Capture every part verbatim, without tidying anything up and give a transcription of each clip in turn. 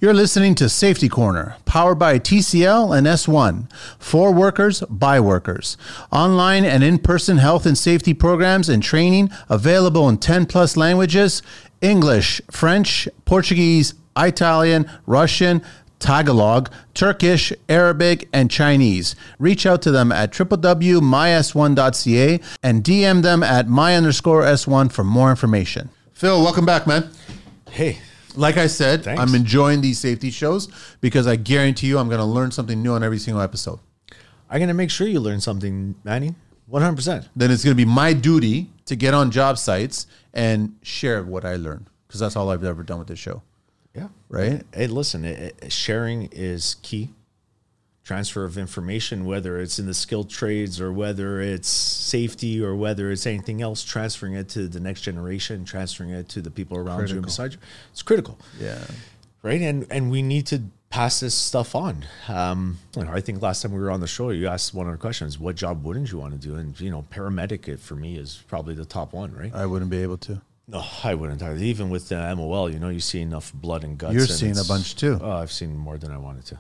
You're listening to Safety Corner, powered by T C L and S one. For workers, by workers. Online and in-person health and safety programs and training available in ten plus languages: English, French, Portuguese, Italian, Russian, Tagalog, Turkish, Arabic, and Chinese. Reach out to them at w w w dot my s one dot c a and D M them at my underscore S one for more information. Phil, welcome back, man. Hey. Like I said, Thanks. I'm enjoying these safety shows because I guarantee you I'm going to learn something new on every single episode. I'm going to make sure you learn something, Manny. one hundred percent. Then it's going to be my duty to get on job sites and share what I learned, because that's all I've ever done with this show. Yeah. Right? Hey, listen, it, it, sharing is key. Transfer of information, whether it's in the skilled trades or whether it's safety or whether it's anything else, transferring it to the next generation, transferring it to the people around critical. you and beside you. It's critical. Yeah. Right? And and we need to pass this stuff on. Um, you know, I think last time we were on the show, you asked one of the questions, what job wouldn't you want to do? And, you know, paramedic, it, for me, is probably the top one, right? I wouldn't be able to. No, I wouldn't. Even with the M O L, you know, you see enough blood and guts. You're and seeing a bunch too. Oh, I've seen more than I wanted to.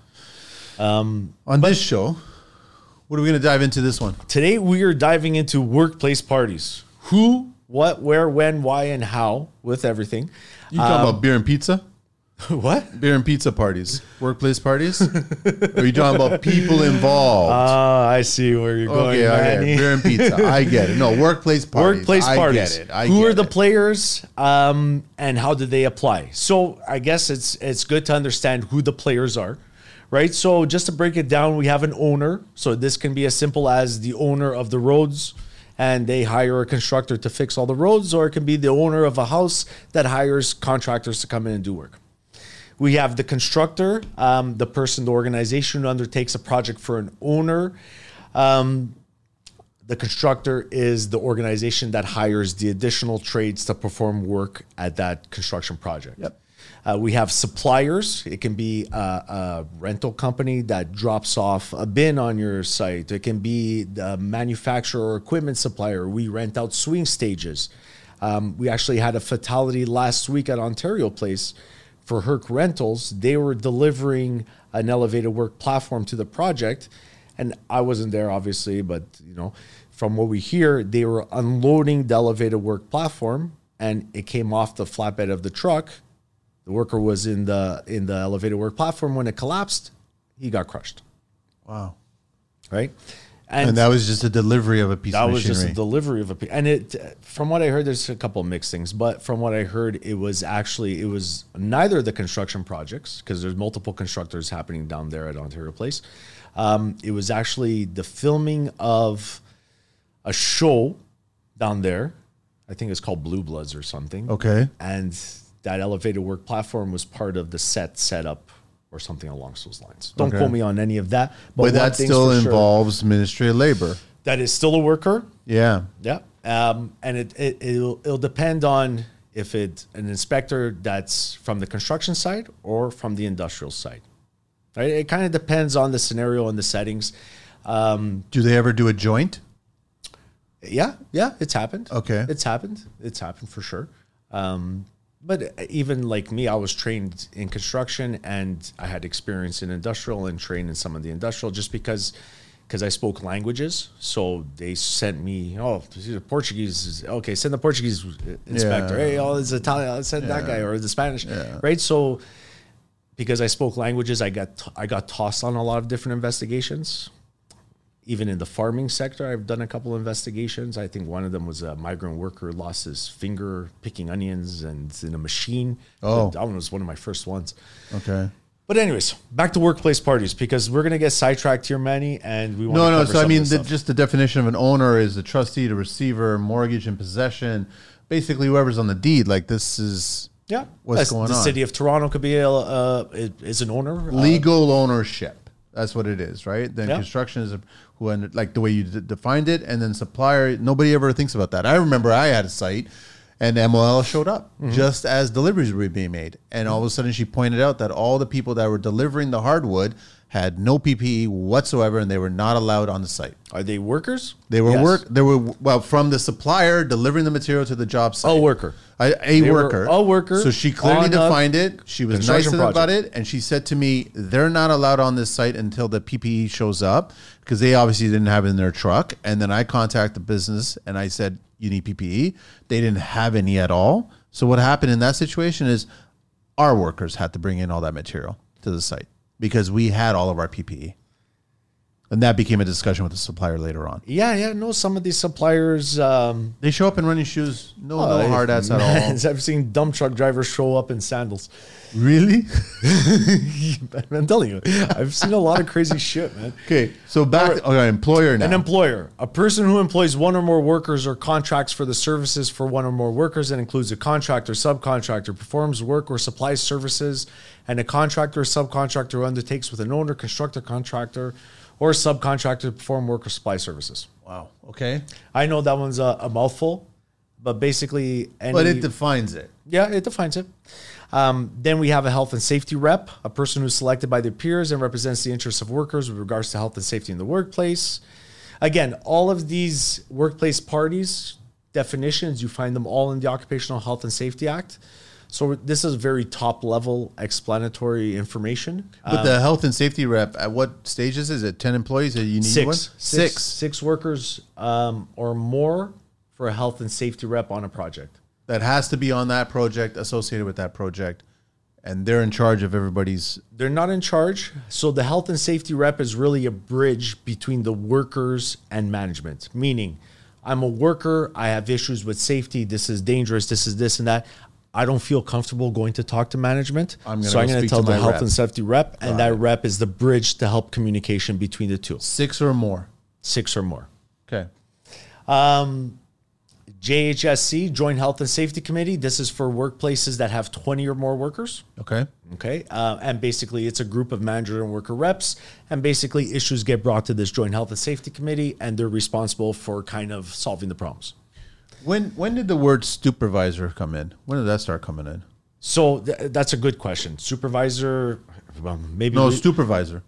Um, on this show, what are we going to dive into this one? Today, we are diving into workplace parties. Who, what, where, when, why, and how, with everything. You talking um, about beer and pizza? What? Beer and pizza parties. Workplace parties? Or are you talking about people involved? Ah, uh, I see where you're going, okay, Manny. Okay, beer and pizza. I get it. No, workplace parties. Workplace parties. I get it. I Who get are the it. players, um, and how do they apply? So I guess it's it's good to understand who the players are, right? So just to break it down, we have an owner. So this can be as simple as the owner of the roads, and they hire a constructor to fix all the roads, or it can be the owner of a house that hires contractors to come in and do work. We have the constructor, um, the person, the organization who undertakes a project for an owner. Um, the constructor is the organization that hires the additional trades to perform work at that construction project. Yep. Uh, we have suppliers. It can be a, a rental company that drops off a bin on your site. It can be the manufacturer or equipment supplier. We rent out swing stages. Um, we actually had a fatality last week at Ontario Place. For Herc Rentals, they were delivering an elevated work platform to the project, and I wasn't there, obviously, but you know, from what we hear, they were unloading the elevated work platform, and it came off the flatbed of the truck. The worker was in the in the elevated work platform. When it collapsed, he got crushed. Wow! Right. And, and that was just a delivery of a piece that of was machinery. just a delivery of a piece. And it, from what I heard, there's a couple of mixed things, but from what I heard, it was actually, it was neither of the construction projects, because there's multiple constructors happening down there at Ontario Place. Um, it was actually the filming of a show down there. I think it's called Blue Bloods or something. Okay. And that elevated work platform was part of the set setup or something along those lines. Don't okay. quote me on any of that. But, but that still involves sure, Ministry of Labor. That is still a worker. Yeah. Yeah. Um, and it, it, it'll, it'll depend on if it's an inspector that's from the construction side or from the industrial side. Right? It kind of depends on the scenario and the settings. Um, do they ever do a joint? Yeah. Yeah. It's happened. Okay. It's happened. It's happened for sure. Um, But even like me, I was trained in construction and I had experience in industrial and trained in some of the industrial just because because I spoke languages. So they sent me, oh, Portuguese. Okay, send the Portuguese inspector. Yeah. Hey, oh, it's Italian. I'll send yeah. that guy, or the Spanish. Yeah. Right? So because I spoke languages, I got I got tossed on a lot of different investigations. Even in the farming sector, I've done a couple of investigations. I think one of them was a migrant worker lost his finger picking onions and in a machine. Oh. That one was one of my first ones. Okay. But anyways, back to workplace parties, because we're going to get sidetracked here, Manny, and we want no, to no. cover So I some mean, of the, stuff. just the definition of an owner is the trustee, the receiver, mortgage and possession. Basically, whoever's on the deed. Like this is yeah. what's That's, going the on. The city of Toronto could be a, uh, is an owner. Legal uh, ownership. That's what it is, right? Then yeah. construction is a, who like the way you d- defined it, and then supplier. Nobody ever thinks about that. I remember I had a site, And M O L showed up just as deliveries were being made. And all of a sudden she pointed out that all the people that were delivering the hardwood had no P P E whatsoever, and they were not allowed on the site. Are they workers? They were Yes. work. They were well from the supplier delivering the material to the job site. A worker. A, a They were worker. a worker So she clearly on a defined it. She was nice construction about project. it, and she said to me, "They're not allowed on this site until the P P E shows up because they obviously didn't have it in their truck." And then I contacted the business and I said, "You need P P E." They didn't have any at all. So what happened in that situation is our workers had to bring in all that material to the site because we had all of our P P E. And that became a discussion with the supplier later on. Yeah, yeah. No, some of these suppliers. Um, They show up in running shoes, no, uh, no hard hats at all. I've seen dump truck drivers show up in sandals. Really? I'm telling you, I've seen a lot of crazy shit, man. Okay, so back to okay, employer now. An employer, a person who employs one or more workers or contracts for the services for one or more workers and includes a contractor, subcontractor, performs work or supplies services, and a contractor or subcontractor who undertakes with an owner, constructor, contractor, or subcontractor to perform work or supply services. Wow. Okay. I know that one's a, a mouthful, but basically, any, But it defines it. yeah, it defines it. Um, then we have a health and safety rep, a person who's selected by their peers and represents the interests of workers with regards to health and safety in the workplace. Again, all of these workplace parties definitions, you find them all in the Occupational Health and Safety Act. So this is very top level explanatory information. But the health and safety rep, at what stages is it? ten employees that you need Six, one? six, six workers um, or more for a health and safety rep on a project. That has to be on that project, associated with that project. And they're in charge of everybody's. They're not in charge. So the health and safety rep is really a bridge between the workers and management. Meaning, I'm a worker, I have issues with safety, this is dangerous, this is this and that. I don't feel comfortable going to talk to management. I'm gonna so I'm go going to speak tell to the my health rep. and safety rep, and Got that it. rep is the bridge to help communication between the two. Six or more. Six or more. Okay. Um, J H S C, Joint Health and Safety Committee. This is for workplaces that have twenty or more workers. Okay. Okay. Uh, and basically, it's a group of manager and worker reps. And basically, issues get brought to this Joint Health and Safety Committee, and they're responsible for kind of solving the problems. When when did the word supervisor come in? When did that start coming in? So th- that's a good question. Supervisor, well, maybe. No, we- supervisor.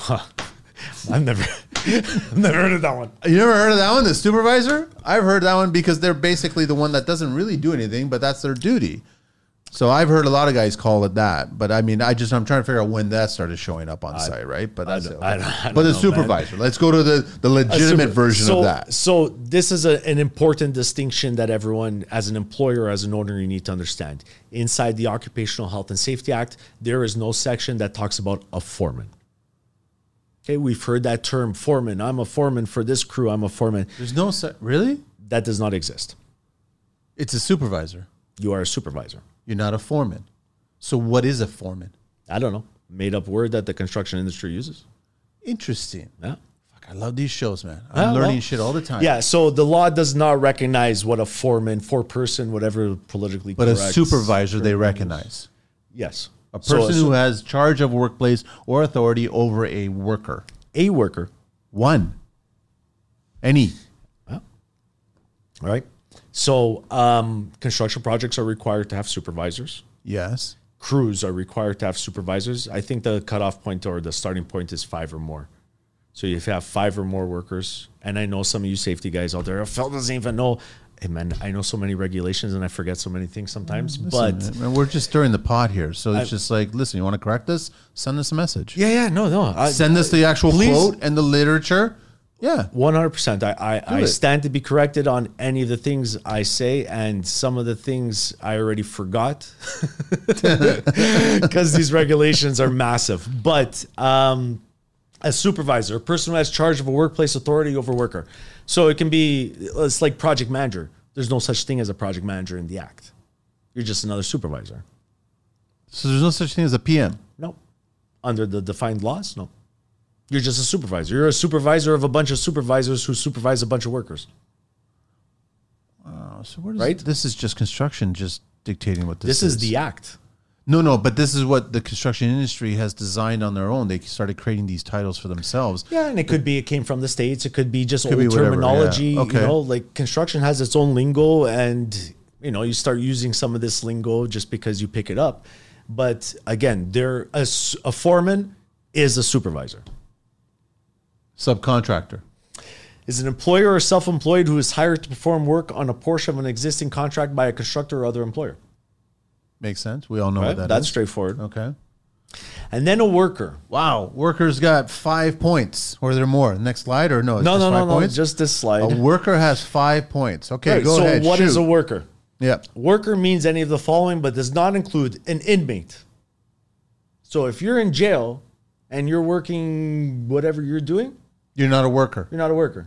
I've never, I've never heard of that one. You never heard of that one, the supervisor? I've heard that one because they're basically the one that doesn't really do anything, but that's their duty. So I've heard a lot of guys call it that. But I mean, I just, I'm trying to figure out when that started showing up on site, right? But that's don't- it. I don't- I don't But the know, supervisor. Let's go to the, the A legitimate super- version so, of that. So this is a, an important distinction that everyone, as an employer, as an owner, you need to understand. Inside the Occupational Health and Safety Act, there is no section that talks about a foreman. Okay, we've heard that term, foreman. I'm a foreman for this crew. I'm a foreman. There's no, se- really? That does not exist. It's a supervisor. You are a supervisor. You're not a foreman. So what is a foreman? I don't know. Made up word that the construction industry uses. Interesting. Yeah. Fuck, I love these shows, man. I'm Ah, learning well, shit all the time. Yeah, so the law does not recognize what a foreman, foreperson, whatever politically But a correct supervisor they term is. recognize. Yes. A So person su- who has charge of workplace or authority over a worker. a worker. One. Any. All right. So um, construction projects are required to have supervisors. Yes. Crews are required to have supervisors. I think the cutoff point or the starting point is five or more. So if you have five or more workers, and I know some of you safety guys out there, Phil doesn't even know. Hey man, I know so many regulations and I forget so many things sometimes. but Listen, man, we're just stirring the pot here. So it's just like, listen, you want to correct us? Send us a message. yeah, yeah, no, no. I, Send us the actual Please. quote and the literature. Yeah. one hundred percent. I, I, I it. stand to be corrected on any of the things I say, and some of the things I already forgot because these regulations are massive. But um, a supervisor, a person who has charge of a workplace authority over worker. So it can be, it's like project manager. There's no such thing as a project manager in the act. You're just another supervisor. So there's no such thing as a P M. No. Under the defined laws, no. You're just a supervisor. You're a supervisor of a bunch of supervisors who supervise a bunch of workers. Oh, so where does Right? This is just construction just dictating what this, This is the act. No, no, but this is what the construction industry has designed on their own. They started creating these titles for themselves. Yeah, and it could be it came from the States. It could be just Could old be whatever, terminology. yeah. Okay. You know, like construction has its own lingo, and you know, you start using some of this lingo just because you pick it up. But again, they're a, s- a foreman is a supervisor. Subcontractor. Is an employer or self-employed who is hired to perform work on a portion of an existing contract by a constructor or other employer. Makes sense. We all know Right? what that That's is. straightforward. Okay. And then a worker. Wow. Workers got five points. Or are there more? Next slide or no? It's No, just no, no, five no. points? Just this slide. A worker has five points. Okay, Right, go so ahead. what shoot. is a worker? Yep. Worker means any of the following, but does not include an inmate. So if you're in jail and you're working whatever you're doing, You're not a worker. you're not a worker.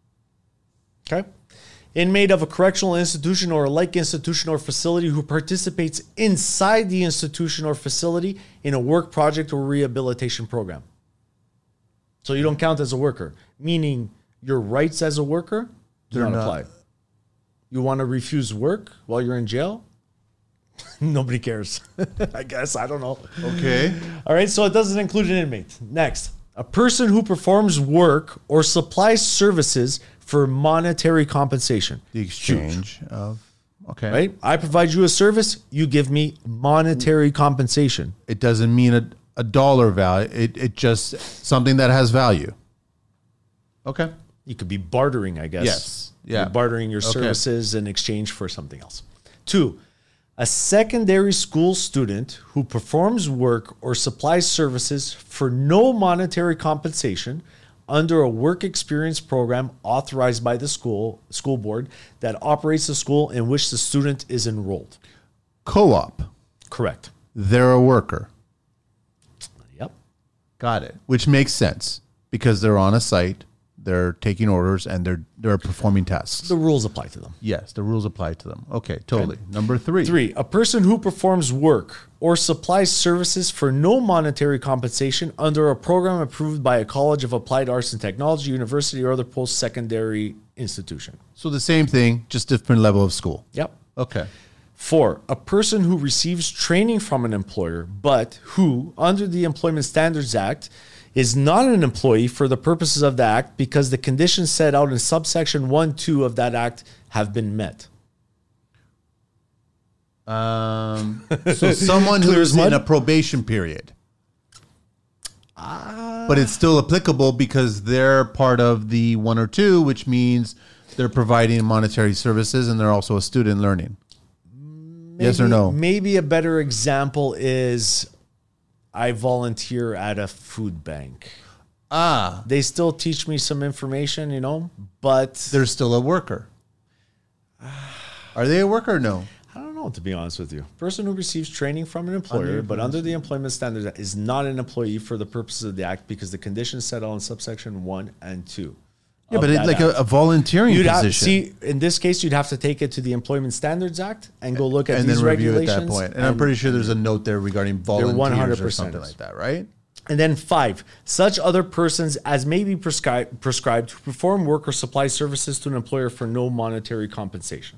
Okay? Inmate of a correctional institution or a like institution or facility who participates inside the institution or facility in a work project or rehabilitation program. So you don't count as a worker, meaning your rights as a worker do They're not not- apply. You want to refuse work while you're in jail? Nobody cares. I guess. I don't know. Okay. All right. So it doesn't include an inmate. Next, a person who performs work or supplies services for monetary compensation. The exchange of. Okay. Right? I provide you a service. You give me monetary compensation. It doesn't mean a, a dollar value. It, it just something that has value. Okay. You could be bartering, I guess. Yes. Yeah. You're bartering your Okay. services in exchange for something else. Two, a secondary school student who performs work or supplies services for no monetary compensation under a work experience program authorized by the school school board that operates the school in which the student is enrolled. Co-op. Correct. They're a worker. Yep. Got it. Which makes sense because they're on a site, they're taking orders, and they're they're performing tasks. The rules apply to them. Yes, the rules apply to them. Okay, totally. Number three. Three, a person who performs work or supplies services for no monetary compensation under a program approved by a college of applied arts and technology, university, or other post-secondary institution. So the same thing, just different level of school. Yep. Okay. Four, a person who receives training from an employer, but who, under the Employment Standards Act, is not an employee for the purposes of the Act because the conditions set out in subsection one, two of that Act have been met. Um, so someone Clear who's as mud? in a probation period. But it's still applicable because they're part of the one or two, which means they're providing monetary services and they're also a student learning. Yes or Maybe- no? Maybe a better example is I volunteer at a food bank. Ah, They still teach me some information, you know, but they're still a worker. Are they a worker or no? I don't know, to be honest with you. Person who receives training from an employer, but under the Employment Standards Act is not an employee for the purposes of the Act because the conditions set out in subsection one and two. Yeah, of but it's that like Act. a, a volunteering You'd have, position. see, in this case, you'd have to take it to the Employment Standards Act and go look at and these then review at regulations. that point. And, I'm pretty sure there's a note there regarding volunteers one hundred or percent something is. like that, right? And then five, such other persons as may be prescribed, prescribed to perform work or supply services to an employer for no monetary compensation.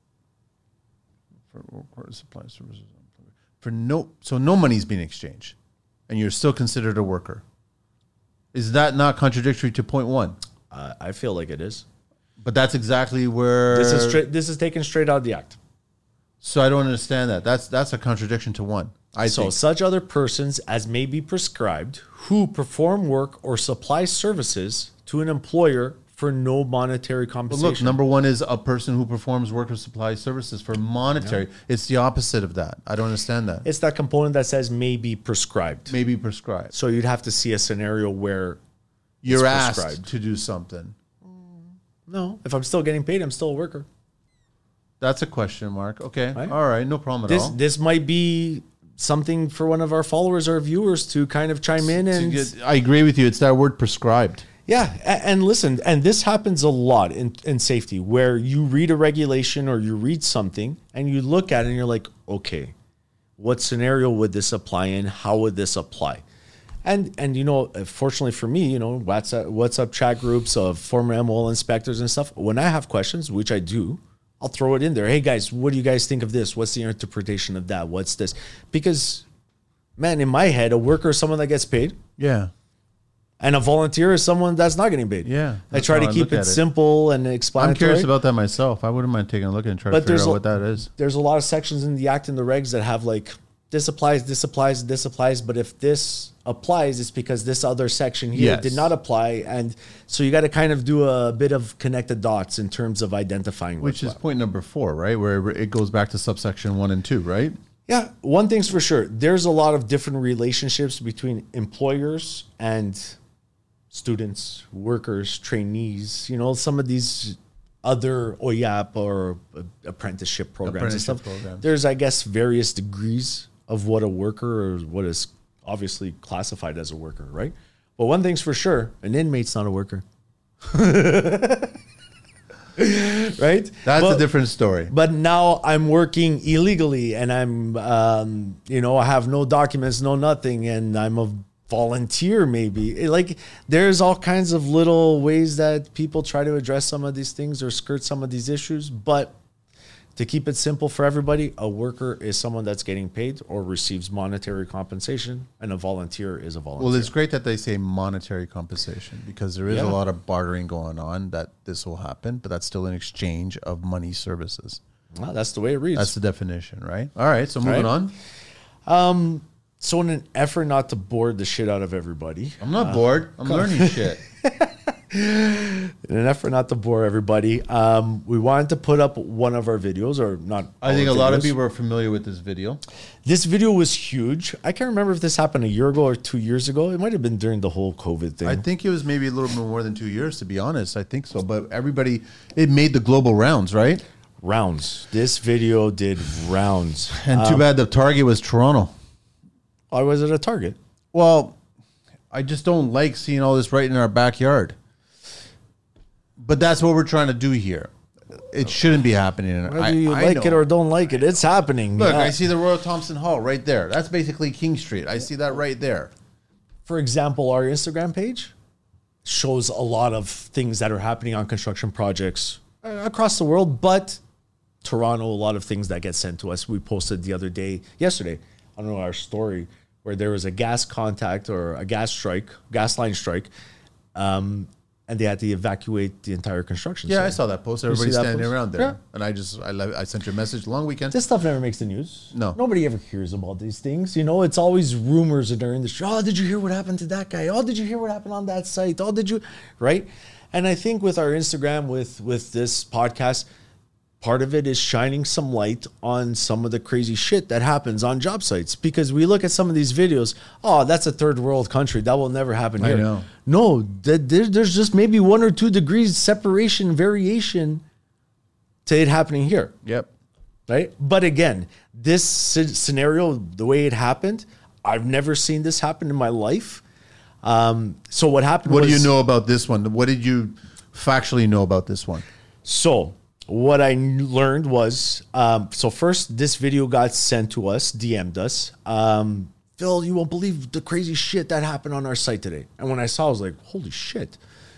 For, for supply services. For no, so no money's being exchanged, and you're still considered a worker. Is that not contradictory to point one? Uh, I feel like it is. But that's exactly where This is straight. This is taken straight out of the Act. So I don't understand that. That's that's a contradiction to one. I So think. such other persons as may be prescribed who perform work or supply services to an employer for no monetary But compensation. look, number one is a person who performs work or supply services for monetary. It's the opposite of that. I don't understand that. It's that component that says may be prescribed. Maybe prescribed. So you'd have to see a scenario where You're It's asked prescribed. to do something. no, if I'm still getting paid, I'm still a worker. That's a question mark. Okay. Right. All right. No problem at This all. this might be something for one of our followers or viewers to kind of chime in To and get- I agree with you. It's that word prescribed. yeah, a- and listen, and this happens a lot in, in safety where you read a regulation or you read something and you look at it and you're like, okay, what scenario would this apply in? How would this apply? And and you know, fortunately for me, you know, WhatsApp WhatsApp chat groups of former M O L inspectors and stuff. When I have questions, which I do, I'll throw it in there. Hey guys, what do you guys think of this? What's the interpretation of that? What's this? Because, man, in my head, a worker is someone that gets paid. Yeah. And a volunteer is someone that's not getting paid. Yeah, I try to keep it, it simple and explanatory. I'm curious about that myself. I wouldn't mind taking a look and trying to figure out what that is. There's a lot of sections in the Act and the regs that have like, this applies, this applies, this applies. But if this applies, it's because this other section here Yes. did not apply. And so you got to kind of do a bit of connect the dots in terms of identifying. Which is point number four, right? Where it goes back to subsection one and two, right? Yeah, one thing's for sure. There's a lot of different relationships between employers and students, workers, trainees, you know, some of these other O Y A P or apprenticeship programs Apprenticeship and stuff. programs. There's, I guess, various degrees of what a worker or what is obviously classified as a worker, right? But one thing's for sure, an inmate's not a worker. Right? That's but, a different story. But now I'm working illegally and I'm, um, you know, I have no documents, no nothing, and I'm a volunteer maybe. Like there's all kinds of little ways that people try to address some of these things or skirt some of these issues. But to keep it simple for everybody, a worker is someone that's getting paid or receives monetary compensation, and a volunteer is a volunteer. Well, it's great that they say monetary compensation because there is Yeah. a lot of bartering going on that this will happen, but that's still an exchange of money services. Well, that's the way it reads. That's the definition, right? All right, so moving Right. on. So in an effort not to bore the shit out of everybody, I'm not bored. I'm learning shit. in an effort not to bore everybody, um, we wanted to put up one of our videos, or not. I think a our lot of videos. people are familiar with this video. This video was huge. I can't remember if this happened a year ago or two years ago. It might have been during the whole COVID thing. I think it was maybe a little bit more than two years, to be honest. I think so. But everybody, it made the global rounds, right? Rounds. This video did rounds. And too bad the target was Toronto. Why was it a target? Well, I just don't like seeing all this right in our backyard. But that's what we're trying to do here. It shouldn't be happening. Whether I, you I like know. it or don't like it, it's happening. Look, Yeah. I see the Royal Thompson Hall right there. That's basically King Street. I see that right there. For example, our Instagram page shows a lot of things that are happening on construction projects uh, across the world, but Toronto, a lot of things that get sent to us. We posted the other day, yesterday, I don't know, our story, where there was a gas contact or a gas strike, gas line strike, um, and they had to evacuate the entire construction Yeah, site. I saw that post. see Everybody's that standing post? around there. Yeah. And I just, I, le- I sent you a message, long weekend. This stuff never makes the news. No. Nobody ever hears about these things. You know, it's always rumors in our industry. Oh, did you hear what happened to that guy? Oh, did you hear what happened on that site? Oh, did you? Right? And I think with our Instagram, with with this podcast, part of it is shining some light on some of the crazy shit that happens on job sites. Because we look at some of these videos, oh, that's a third world country. That will never happen I here. know. No, that there, there's just maybe one or two degrees separation, variation to it happening here. Yep. Right. But again, this sce- scenario, the way it happened, I've never seen this happen in my life. Um, so what happened What was, do you know about this one? What did you factually know about this one? So what I kn- learned was, um, so first this video got sent to us, D M'd us. Um, Phil, you won't believe the crazy shit that happened on our site today. And when I saw, I was like, holy shit.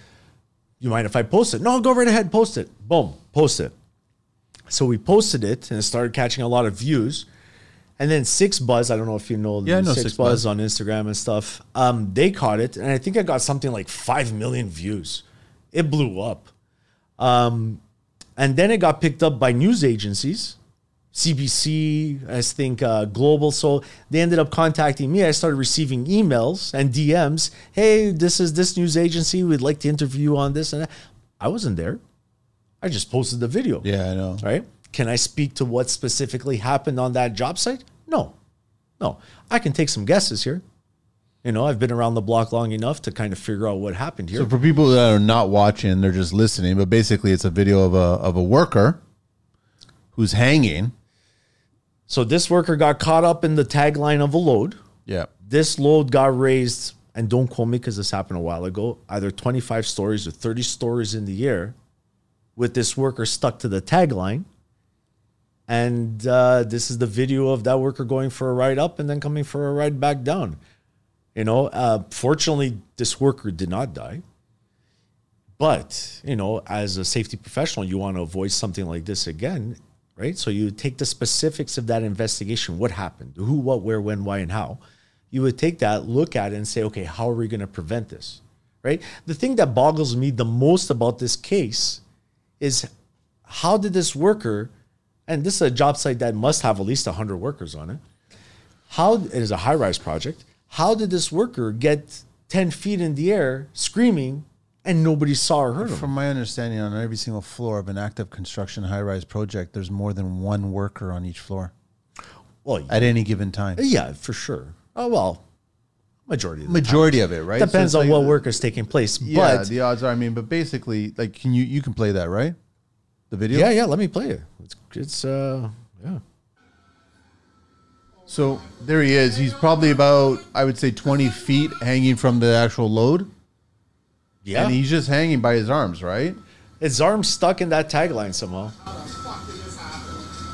You mind if I post it? No, go right ahead, post it. Boom, post it. So we posted it and it started catching a lot of views. And then Six Buzz, I don't know if you know, Yeah, I know Six, Six Buzz, Buzz. on Instagram and stuff. Um, they caught it, and I think I got something like five million views. It blew up. Um, and then it got picked up by news agencies, C B C, I think uh, Global. So they ended up contacting me. I started receiving emails and D Ms. Hey, this is this news agency. We'd like to interview you on this and that. I wasn't there. I just posted the video. Yeah, I know. Right? Can I speak to what specifically happened on that job site? No. No. I can take some guesses here. You know, I've been around the block long enough to kind of figure out what happened here. So for people that are not watching, they're just listening. But basically, it's a video of a of a worker who's hanging. So this worker got caught up in the tagline of a load. Yeah. This load got raised, and don't quote me because this happened a while ago, either twenty-five stories or thirty stories in the air, with this worker stuck to the tagline. And uh, this is the video of that worker going for a ride up and then coming for a ride back down. You know, uh, fortunately, this worker did not die. But, you know, as a safety professional, you want to avoid something like this again, right? So you take the specifics of that investigation. What happened? Who, what, where, when, why, and how. You would take that, look at it, and say, okay, how are we going to prevent this? right? The thing that boggles me the most about this case is how did this worker, and this is a job site that must have at least one hundred workers on it. How, it is a high-rise project. How did this worker get ten feet in the air screaming and nobody saw or heard him? From my understanding, on every single floor of an active construction high-rise project, there's more than one worker on each floor. Well, at any given time. Yeah, for sure. Oh, well, majority of the Majority time. of it, right? Depends so on like, what work is taking place. Yeah, but the odds are, I mean, but basically, like, can you, you can play that, right? The video? Yeah, yeah, let me play it. It's, it's uh, yeah. So there he is. He's probably about, I would say, twenty feet hanging from the actual load. Yeah. And he's just hanging by his arms, right? His arm's stuck in that tagline somehow. How the fuck did this happen?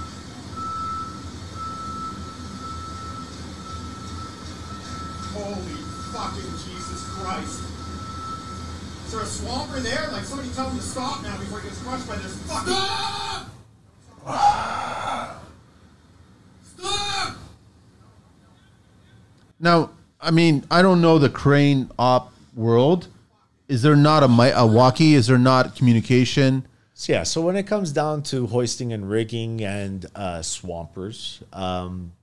Holy fucking Jesus Christ. Is there a swamper there? Like, somebody tell him to stop now before he gets crushed by this fucking... Stop! Stop! Now, I mean, I don't know the crane op world. Is there not a, mi- a walkie? Is there not communication? So, yeah, so when it comes down to hoisting and rigging and uh, swampers, um,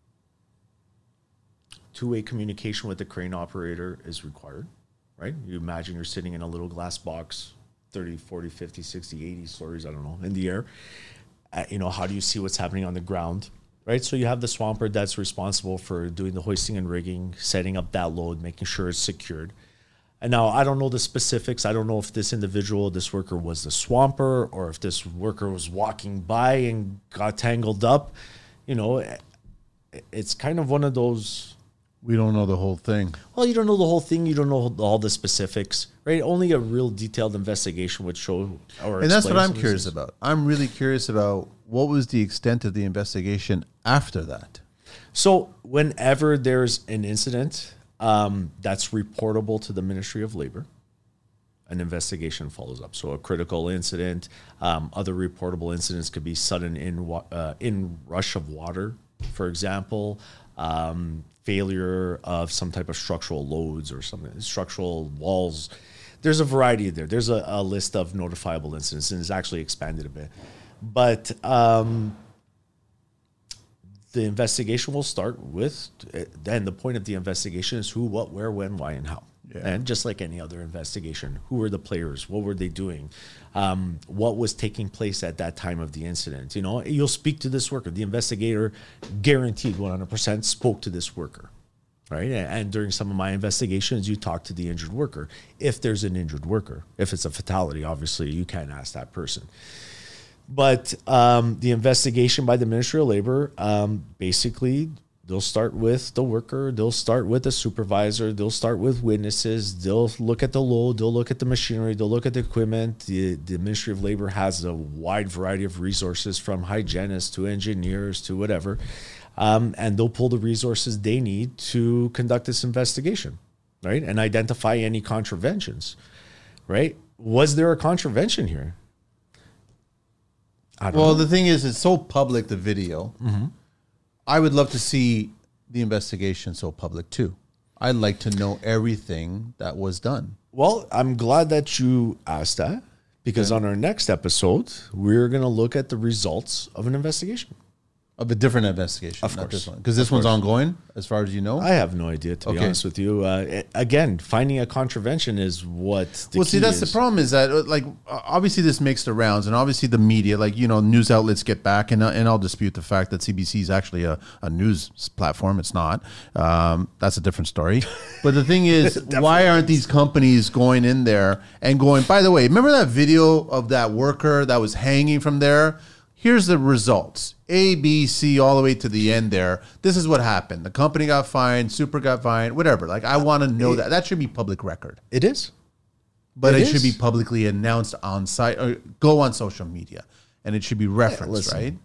two-way communication with the crane operator is required, right? You imagine you're sitting in a little glass box, thirty, forty, fifty, sixty, eighty stories, I don't know, in the air. Uh, you know, how do you see what's happening on the ground, right? So you have the swamper that's responsible for doing the hoisting and rigging, setting up that load, making sure it's secured. And now I don't know the specifics. I don't know if this individual, this worker was the swamper, or if this worker was walking by and got tangled up. You know, it's kind of one of those. We don't know the whole thing. Well, you don't know the whole thing. You don't know all the specifics, right? Only a real detailed investigation would show. Or And that's what I'm some curious things. about. I'm really curious about what was the extent of the investigation after that. So whenever there's an incident um, that's reportable to the Ministry of Labor, an investigation follows up. So a critical incident, um, other reportable incidents could be sudden in uh, in rush of water, for example, um, failure of some type of structural loads or something, structural walls. There's a variety there. There's a, a list of notifiable incidents, and it's actually expanded a bit. But um, the investigation will start with, then the point of the investigation is who, what, where, when, why, and how. Yeah. And just like any other investigation, who were the players? What were they doing? Um, what was taking place at that time of the incident? You know, you'll speak to this worker. The investigator guaranteed one hundred percent spoke to this worker, right? And, and during some of my investigations, you talk to the injured worker. If there's an injured worker, if it's a fatality, obviously you can't ask that person. But um, the investigation by the Ministry of Labor, um, basically, they'll start with the worker, they'll start with the supervisor, they'll start with witnesses, they'll look at the load, they'll look at the machinery, they'll look at the equipment. The, the Ministry of Labor has a wide variety of resources, from hygienists to engineers to whatever, um, and they'll pull the resources they need to conduct this investigation, right? And identify any contraventions, right? Was there a contravention here? I don't Well, know. the thing is, it's so public, the video. Mm-hmm. I would love to see the investigation so public too. I'd like to know everything that was done. Well, I'm glad that you asked that, because on our next episode, we're going to look at the results of an investigation. Of a different investigation, Of not course. this one. Because this Of one's course. ongoing, as far as you know. I have no idea, to be Okay. honest with you. Uh, it- again, finding a contravention is what the well, see, key that's is. the problem is that, uh, like, uh, obviously this makes the rounds, and obviously the media, like, you know, news outlets get back, and, uh, and I'll dispute the fact that C B C is actually a, a news platform. It's not. Um, that's a different story. But the thing is, why aren't these companies going in there and going, by the way, remember that video of that worker that was hanging from there? Here's the results. A, B, C, all the way to the end there. This is what happened. The company got fined, Super got fined, whatever. Like, I want to know that. That should be public record. It is. But it, It should is. be publicly announced on site, or go on social media, and it should be referenced, listen. right?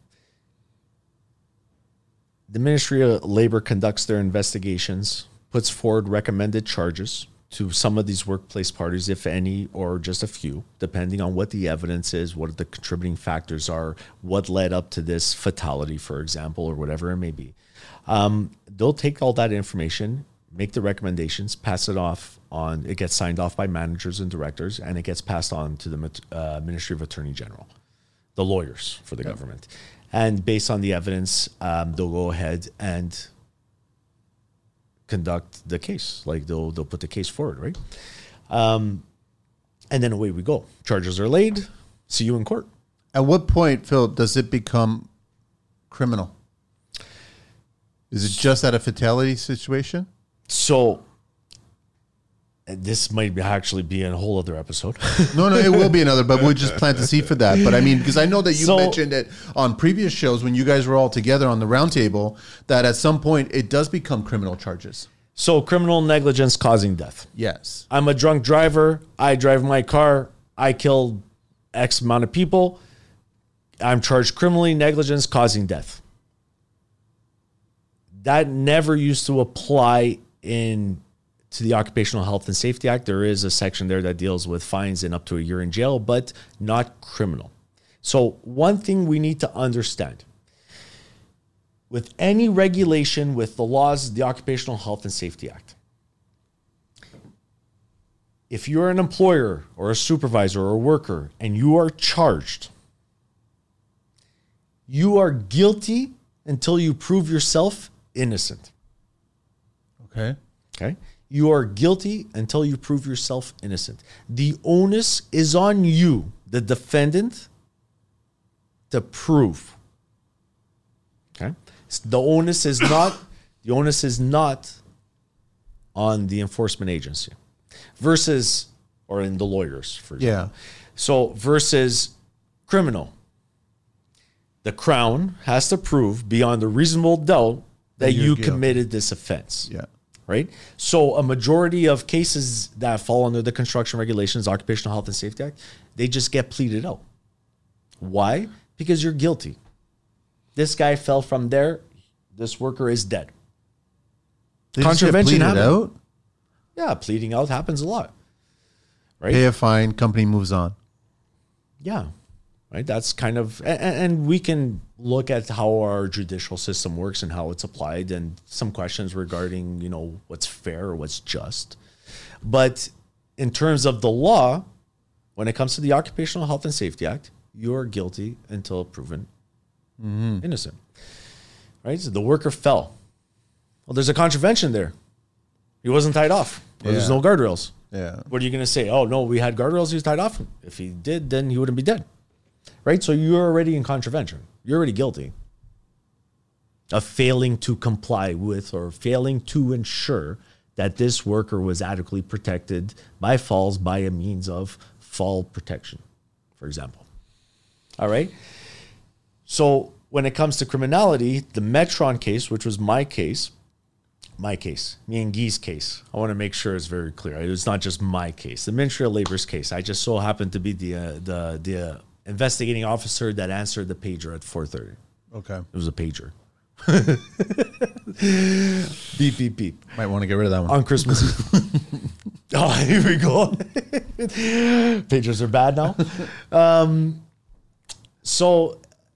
The Ministry of Labor conducts their investigations, puts forward recommended charges to some of these workplace parties, if any, or just a few, depending on what the evidence is, what the contributing factors are, what led up to this fatality, for example, or whatever it may be. Um, they'll take all that information, make the recommendations, pass it off on, it gets signed off by managers and directors, and it gets passed on to the uh, Ministry of Attorney General, the lawyers for the yep. government. And based on the evidence, um, they'll go ahead and conduct the case. Like they'll they'll put the case forward, right? Um, and then away we go. Charges are laid. See you in court. At what point, Phil, does it become criminal? Is it just at a fatality situation? So, and this might actually be a whole other episode. no, no, it will be another, but we'll just plant the seed for that. But I mean, because I know that you So- mentioned it on previous shows when you guys were all together on the round table, that at some point it does become criminal charges. So, criminal negligence causing death. Yes. I'm a drunk driver. I drive my car. I killed X amount of people. I'm charged criminally negligence causing death. That never used to apply in to the Occupational Health and Safety Act. There is a section there that deals with fines and up to a year in jail, but not criminal. So one thing we need to understand, with any regulation, with the laws, the Occupational Health and Safety Act, if you're an employer or a supervisor or a worker and you are charged, you are guilty until you prove yourself innocent. Okay. Okay. You are guilty until you prove yourself innocent. The onus is on you, the defendant, to prove. Okay. The onus is not, the onus is not on the enforcement agency versus, or in the lawyers, for example. Yeah. So versus criminal. The Crown has to prove beyond a reasonable doubt that you're you guilty. committed this offense. Yeah. Right? So a majority of cases that fall under the construction regulations, Occupational Health and Safety Act, they just get pleaded out. Why? Because you're guilty. This guy fell from there. This worker is dead. They just get Contravention pleaded happened. out? Yeah, pleading out happens a lot. Right? Pay a fine, company moves on. Yeah. Right. That's kind of, and, and we can look at how our judicial system works and how it's applied, and some questions regarding, you know, what's fair or what's just. But in terms of the law, when it comes to the Occupational Health and Safety Act, you are guilty until proven mm-hmm. innocent. Right. So the worker fell. Well, there's a contravention there. He wasn't tied off. Or Yeah. There's no guardrails. Yeah. What are you going to say? Oh, no, we had guardrails. He was tied off. If he did, then he wouldn't be dead. Right? So you're already in contravention. You're already guilty of failing to comply with or failing to ensure that this worker was adequately protected by falls by a means of fall protection, for example. All right? So when it comes to criminality, the Metron case, which was my case, my case, me and Guy's case, I want to make sure it's very clear. It's not just my case. The Ministry of Labor's case, I just so happened to be the uh, the the uh, investigating officer that answered the pager at four thirty. Okay. It was a pager. Beep, beep, beep. Might want to get rid of that one. On Christmas Eve. Oh, here we go. Pagers are bad now. Um, so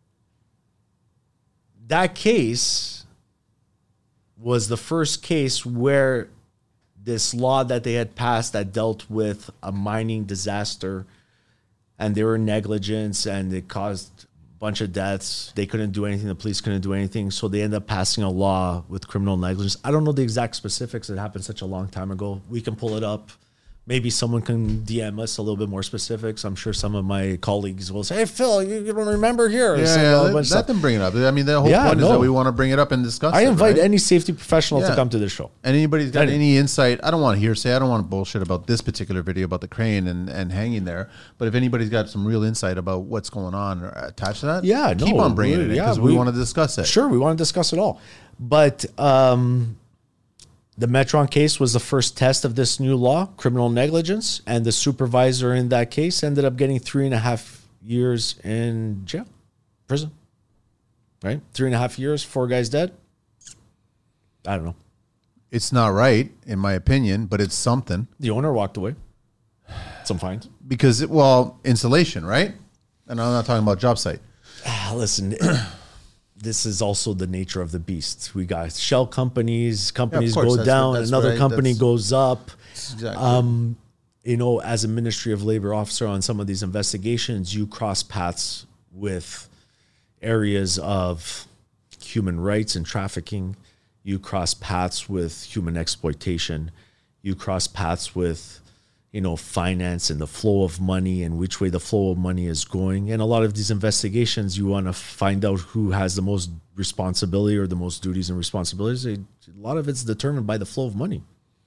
that case was the first case where this law that they had passed that dealt with a mining disaster, and they were negligence and it caused a bunch of deaths. They couldn't do anything. The police couldn't do anything. So they ended up passing a law with criminal negligence. I don't know the exact specifics. It happened such a long time ago. We can pull it up. Maybe someone can D M us a little bit more specifics. I'm sure some of my colleagues will say, hey, Phil, you, you don't remember here. Yeah, Say yeah, a let, bunch of let stuff. them bring it up. I mean, the whole Yeah, point is no. that we want to bring it up and discuss I it, invite right? any safety professional Yeah. to come to this show. Anybody's got Any. any insight? I don't want hearsay. I don't want bullshit about this particular video about the crane and, and hanging there. But if anybody's got some real insight about what's going on or attached to that, Yeah, keep no, on bringing we- it in yeah, because we, we- want to discuss it. Sure, we want to discuss it all. But um, the Metron case was the first test of this new law, criminal negligence, and the supervisor in that case ended up getting three and a half years in jail, prison. Right? Three and a half years, four guys dead. I don't know. It's not right, in my opinion, but it's something The owner walked away. Some fines. because, it, well, insulation, right? And I'm not talking about job site. Ah, listen, this is also the nature of the beast. We got shell companies, companies course, go that's down, what- that's another what I- company that's- goes up. Exactly. Um, you know, as a Ministry of Labor officer on some of these investigations, you cross paths with areas of human rights and trafficking. You cross paths with human exploitation. You cross paths with, you know, finance and the flow of money and which way the flow of money is going. And a lot of these investigations, you want to find out who has the most responsibility or the most duties and responsibilities. A lot of it's determined by the flow of money.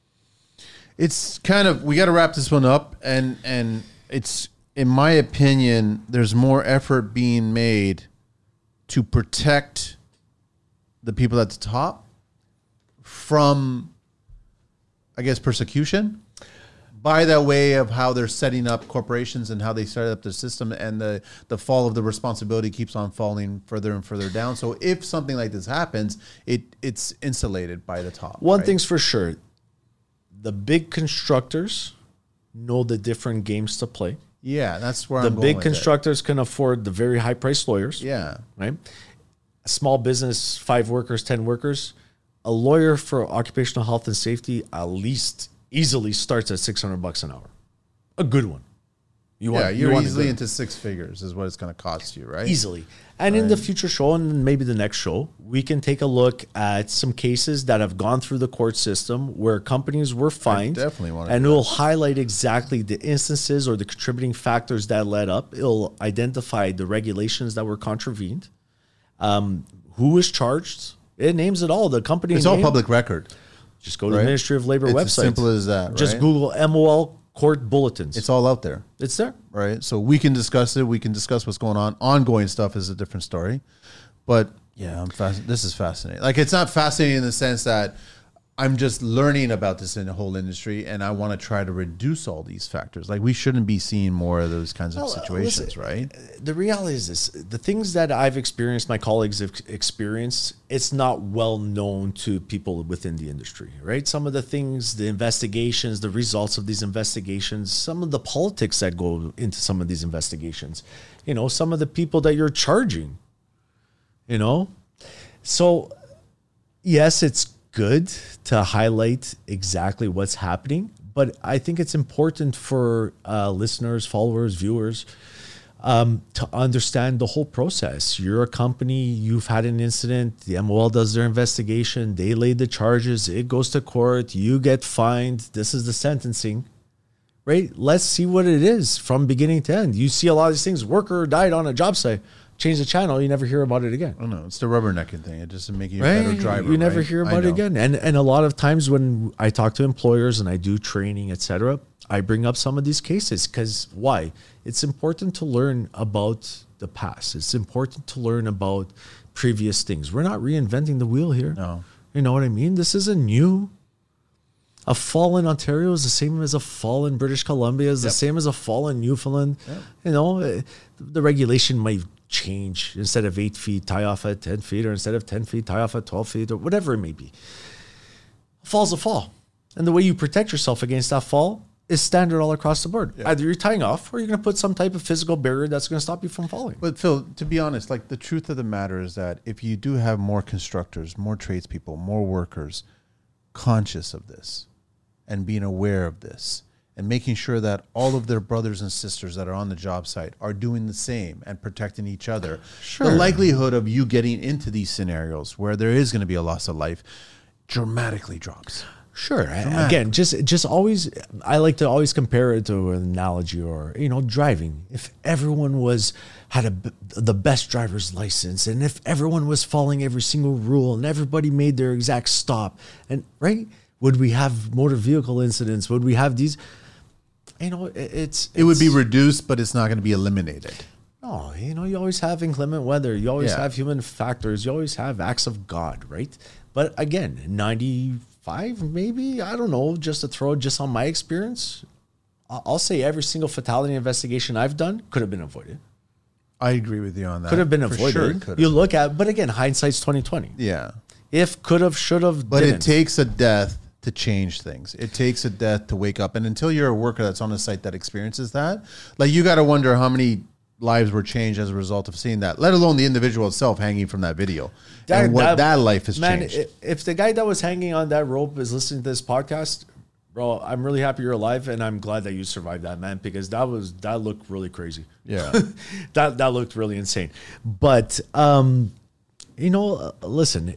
It's kind of, we got to wrap this one up, and and it's, in my opinion, there's more effort being made to protect the people at the top from, I guess, persecution by the way of how they're setting up corporations and how they set up their system, and the the fall of the responsibility keeps on falling further and further down. So if something like this happens, it it's insulated by the top. One right? thing's for sure, the big constructors know the different games to play. Yeah, that's where The I'm going big with it. constructors can afford the very high priced lawyers. Yeah. Right? A small business, five workers, ten workers, a lawyer for occupational health and safety at least easily starts at six hundred bucks an hour. A good one. You Yeah, want, you you're want a easily good- into six figures is what it's going to cost you, right? Easily. And in the future show and maybe the next show, we can take a look at some cases that have gone through the court system where companies were fined. definitely wanna And do it will highlight exactly the instances or the contributing factors that led up. It'll identify the regulations that were contravened, um, who was charged. It names it all. The company It's all name. public record. Just go to right? the Ministry of Labor It's website. as simple as that, Just right? Google M O L court bulletins. It's all out there, it's there. right? So we can discuss it. We can discuss what's going on. Ongoing stuff is a different story. But yeah, I'm fasc- this is fascinating. Like, it's not fascinating in the sense that I'm just learning about this in the whole industry, and I want to try to reduce all these factors. Like, we shouldn't be seeing more of those kinds of Well, uh, situations, listen, right? The reality is this: the things that I've experienced, my colleagues have experienced, it's not well known to people within the industry, right? Some of the things, the investigations, the results of these investigations, some of the politics that go into some of these investigations, you know, some of the people that you're charging, you know. So, yes, it's good to highlight exactly what's happening, but I think it's important for uh, listeners, followers, viewers um, to understand the whole process. You're a company, you've had an incident, the M O L does their investigation, they laid the charges, it goes to court, you get fined, this is the sentencing, right? Let's see what it is from beginning to end. You see a lot of these things, worker died on a job site, change the channel, you never hear about it again. I don't know. It's the rubbernecking thing. It just makes you a Right? better driver. You never right? hear I about it know. again. And and a lot of times when I talk to employers and I do training, et cetera, I bring up some of these cases because why? It's important to learn about the past. It's important to learn about previous things. We're not reinventing the wheel here. No. You know what I mean? This isn't new. A fall in Ontario is the same as a fall in British Columbia, is the Yep. same as a fall in Newfoundland. You know, eh, the regulation might change. Instead of eight feet, tie off at ten feet, or instead of ten feet, tie off at twelve feet, or whatever it may be. A fall's a fall. And the way you protect yourself against that fall is standard all across the board. Either you're tying off or you're going to put some type of physical barrier that's going to stop you from falling. But Phil, to be honest, like, the truth of the matter is that if you do have more constructors, more tradespeople, more workers conscious of this and being aware of this and making sure that all of their brothers and sisters that are on the job site are doing the same and protecting each other, Sure. the likelihood of you getting into these scenarios where there is going to be a loss of life dramatically drops. Sure. Again, just just always, I like to always compare it to an analogy or, you know, driving. If everyone was, had a, b- the best driver's license, and if everyone was following every single rule and everybody made their exact stop, and right, would we have motor vehicle incidents? Would we have these, you know, it, it's, It would be it's- reduced, but it's not going to be eliminated. No, you know, you always have inclement weather. You always Yeah. have human factors. You always have acts of God, right? But again, ninety-five, maybe, I don't know, just to throw it just on my experience, I- I'll say every single fatality investigation I've done could have been avoided. I agree with you on that. Could have been For avoided. sure it could You have. look at, but again, hindsight's twenty twenty. Yeah. If, could have, should have, But didn't. it takes a death to change things. It takes a death to wake up. And until you're a worker that's on a site that experiences that, like, you got to wonder how many lives were changed as a result of seeing that, let alone the individual itself hanging from that video That- and what that, that- life has Man, changed. i- if the guy that was hanging on that rope is listening to this podcast, bro, I'm really happy you're alive, and I'm glad that you survived that, man, because that was that looked really crazy. Yeah. that that looked really insane. But um, you know, uh, listen,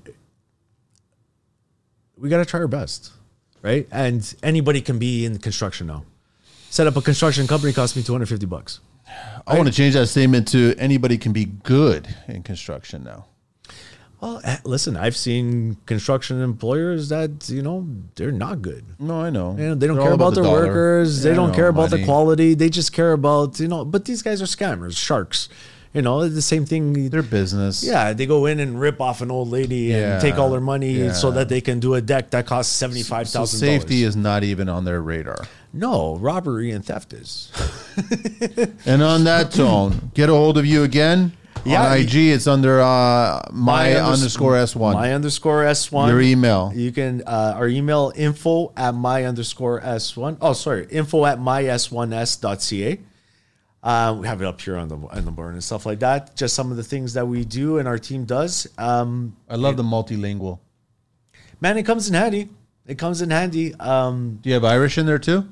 we got to try our best, right? And anybody can be in construction now. Set up a construction company cost me two hundred fifty bucks. I want to change that statement to anybody can be good in construction now. Well, eh, listen, I've seen construction employers that, you know, they're not good. No, I know. You know, they don't They're care all about, the their dollar. workers. Yeah, they I don't know, care about money. the quality. They just care about, you know, but these guys are scammers, sharks. You know, the same thing. Their business. Yeah, they go in and rip off an old lady Yeah, and take all their money yeah. so that they can do a deck that costs seventy-five So thousand dollars. safety is not even on their radar. No, robbery and theft is. And on that tone, get a hold of you again. Yeah, on I G, it's under uh, my, unders- underscore S one. My underscore S one. Your email. You can, uh, our email, info at my underscore S one. Oh, sorry. Info at my S one S dot C A. Uh, we have it up here on the on the board and stuff like that. Just some of the things that we do and our team does. Um, I love the multilingual. man, it comes in handy. It comes in handy. Um, Do you have Irish in there too?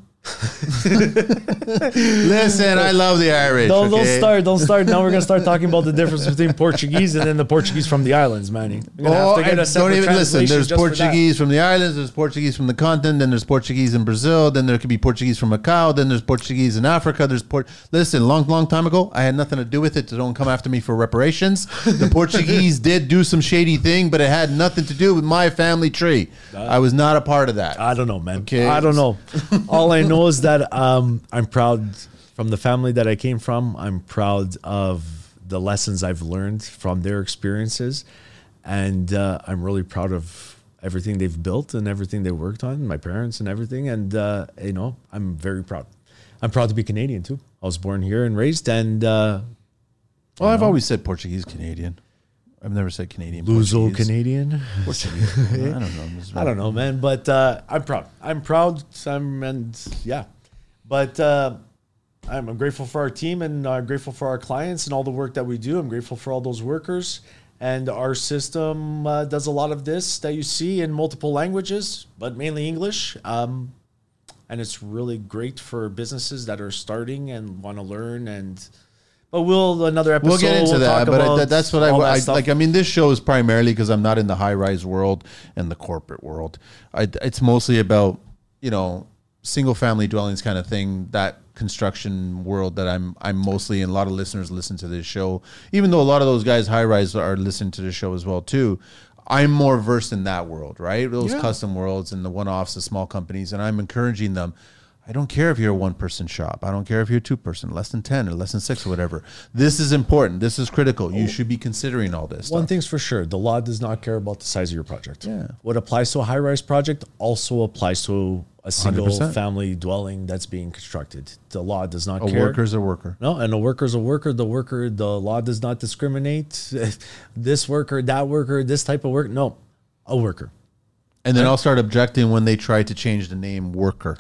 Listen, I love the Irish. don't, don't okay? start. Don't start. Now we're gonna start talking about the difference between Portuguese and then the Portuguese from the islands, Manny. We're gonna Oh, have to get a and separate don't even listen. translation There's just for that. Portuguese from the islands. There's Portuguese from the continent. Then there's Portuguese in Brazil. Then there could be Portuguese from Macau. Then there's Portuguese in Africa. There's Port. Listen, long, long time ago, I had nothing to do with it. So don't come after me for reparations. The Portuguese did do some shady thing, but it had nothing to do with my family tree. I was not a part of that. I don't know, man. Okay. I don't know. All I know is that um, I'm proud from the family that I came from. I'm proud of the lessons I've learned from their experiences. And uh, I'm really proud of everything they've built and everything they worked on, my parents and everything. And, uh, you know, I'm very proud. I'm proud to be Canadian, too. I was born here and raised. And uh, Well, I've always said Portuguese Canadian. I've never said Canadian. Luso Portuguese. Canadian. Portuguese. I don't know. This is I don't know, man, but uh, I'm proud. I'm proud. I'm and yeah, but uh, I'm, I'm grateful for our team and uh, grateful for our clients and all the work that we do. I'm grateful for all those workers, and our system uh, does a lot of this that you see in multiple languages, but mainly English. Um, and it's really great for businesses that are starting and want to learn. And but we'll another episode. We'll get into we'll that, talk but I, about that, that's what I, all that I stuff. like. I mean, this show is primarily because I'm not in the high rise world and the corporate world. I, it's mostly about, you know, single family dwellings kind of thing, that construction world that I'm I'm mostly in. A lot of listeners listen to this show, even though a lot of those guys high rise are listening to the show as well too. I'm more versed in that world, right? Those Yeah. custom worlds and the one offs, the small companies, and I'm encouraging them. I don't care if you're a one-person shop. I don't care if you're a two-person, less than ten or less than six or whatever. This is important. This is critical. You should be considering all this One stuff. thing's for sure, the law does not care about the size of your project. Yeah. What applies to a high-rise project also applies to a single one hundred percent. family dwelling that's being constructed. The law does not A care. worker's a worker. No, and a worker's a worker. The worker, the law does not discriminate. This worker, that worker, this type of work. No, a worker. And then I'll start objecting when they try to change the name worker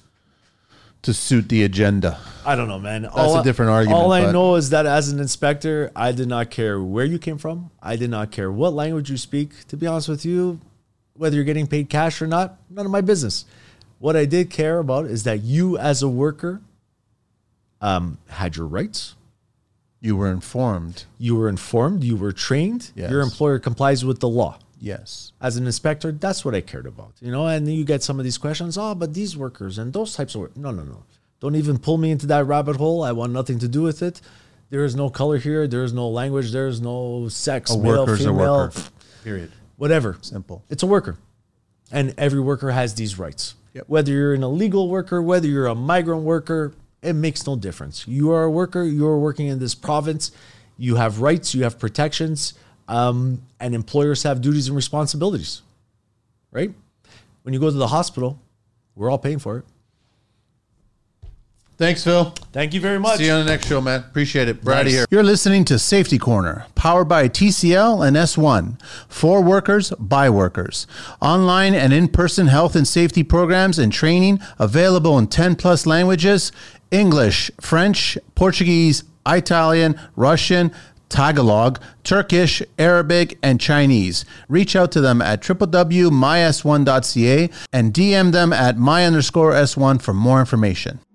to suit the agenda. I don't know, man. That's a different argument, All I but- know is that as an inspector, I did not care where you came from. I did not care what language you speak. To be honest with you, whether you're getting paid cash or not, none of my business. What I did care about is that you, as a worker, um, had your rights. You were informed. You were informed. You were trained. Yes. Your employer complies with the law. Yes. As an inspector, that's what I cared about, you know. And then you get some of these questions. Oh, but these workers and those types of work. No, no, no. Don't even pull me into that rabbit hole. I want nothing to do with it. There is no color here. There is no language. There is no sex. A male, worker's a female, worker. Period. whatever. Simple. It's a worker, and every worker has these rights. Yep. Whether you're an illegal worker, whether you're a migrant worker, it makes no difference. You are a worker. You are working in this province. You have rights. You have protections. Um, and employers have duties and responsibilities, right? When you go to the hospital, we're all paying for it. Thanks, Phil. Thank you very much. See you on the next show, man. Appreciate it. Brady Nice. here. You're listening to Safety Corner, powered by T C L and S one. For workers, by workers. Online and in-person health and safety programs and training available in ten plus languages: English, French, Portuguese, Italian, Russian, Tagalog, Turkish, Arabic, and Chinese. Reach out to them at w w w dot my s one dot c a and D M them at my underscore s one for more information.